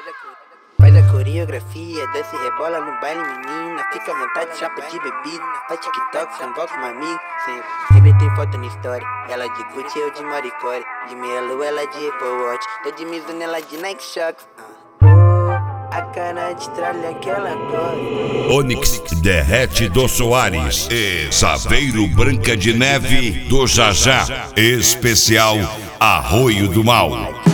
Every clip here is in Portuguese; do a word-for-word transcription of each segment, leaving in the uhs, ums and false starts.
Faz a coreografia, desce e rebola no baile, menina. Fica à vontade, chapa de bebida. Faz TikTok, samba com uma amiga. Sempre, sempre tem foto na história. Ela de Gucci, eu de Maricore. De meia lua, ela de Apple Watch. Tô de Mizuno, ela de Nike Shox. A cara de tralha que ela gosta. Onyx Derrete do Soares e Saveiro Branca de Neve do Jajá. Especial Arroio do Mal.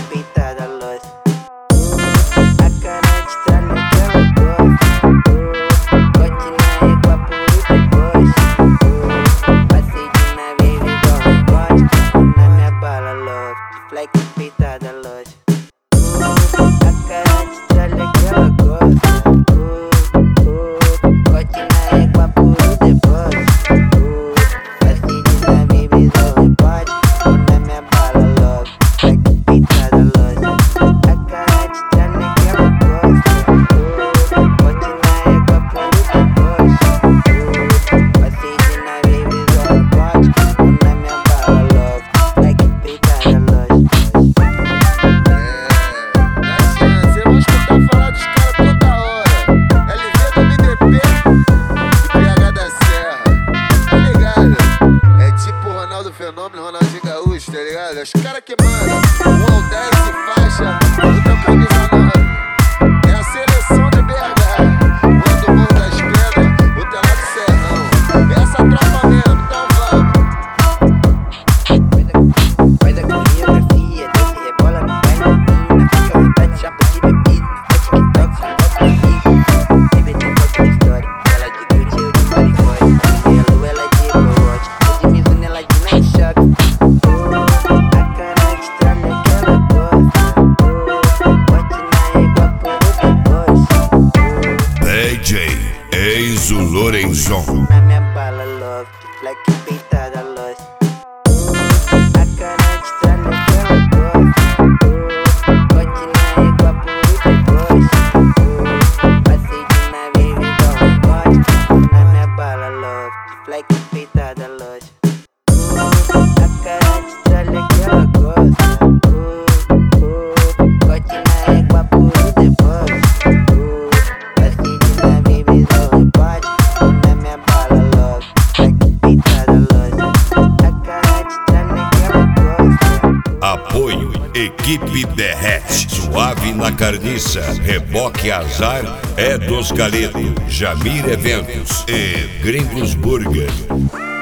Ronaldinho Gaúcho, tá ligado? Os caras que mandam um ao dez e faixa, outra camisa nove. É a seleção de B H, o do Morro das Pedras, o telado do Serrão. Essa tropa mesmo, então vamos. Faz a coreografia, desce e rebola no baile, menina. Fica à vontade, chapa de bebida. Faz TikTok, samba com amigo. Sempre tem foto na história. Ela de Gucci, eu de Maricore. De meia lua, ela de Apple Watch. Tô de Mizuno, ela de Nike Shox. D J Enzo Lorenzon. Na minha bala, love, de flex peitada, lost. A cara de tralha que ela gosta. Bote na égua por depois. Passei de nave e vim dar um bote. Na minha bala, love, de flex peitada, lost. A cara de tralha que ela gosta. Bote na égua por depois. Apoio Equipe Derrete. Suave na carniça. Reboque Azar é dos Galeto. Jamir Eventos e Gringos Burger.